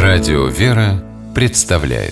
Радио «Вера» представляет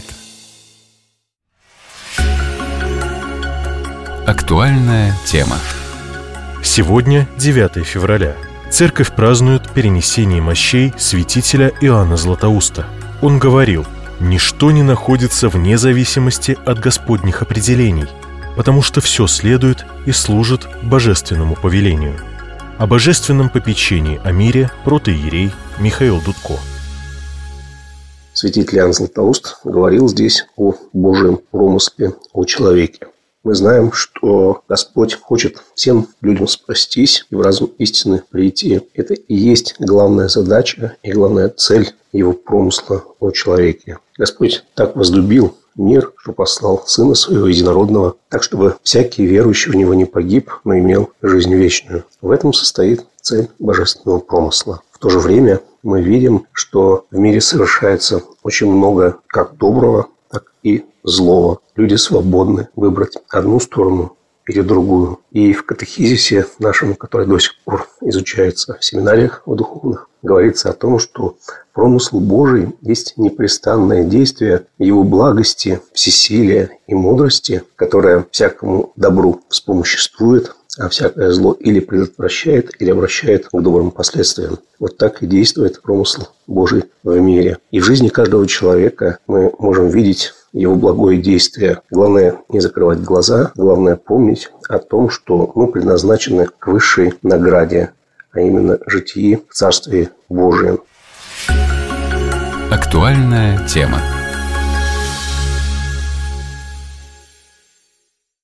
актуальная тема. Сегодня 9 февраля. Церковь празднует перенесение мощей святителя Иоанна Златоуста. Он говорил: «Ничто не находится вне зависимости от Господних определений, потому что все следует и служит божественному повелению». О божественном попечении о мире протоиерей Михаил Дудко. Святитель Иоанн Златоуст говорил здесь о Божьем промысле, о человеке. Мы знаем, что Господь хочет всем людям спастись и в разум истины прийти. Это и есть главная задача и главная цель Его промысла о человеке. Господь так возлюбил мир, что послал Сына Своего Единородного, так, чтобы всякий верующий в Него не погиб, но имел жизнь вечную. В этом состоит цель божественного промысла. В то же время мы видим, что в мире совершается очень много как доброго, так и злого. Люди свободны выбрать одну сторону или другую. И в катехизисе нашем, который до сих пор изучается в семинариях духовных, говорится о том, что промысл Божий есть непрестанное действие Его благости, всесилия и мудрости, которое всякому добру вспомоществует, а всякое зло или предотвращает, или обращает к добрым последствиям. Вот так и действует промысл Божий в мире. И в жизни каждого человека мы можем видеть его благое действие. Главное не закрывать глаза, главное помнить о том, что мы предназначены к высшей награде, а именно житии в Царстве Божьем. Актуальная тема.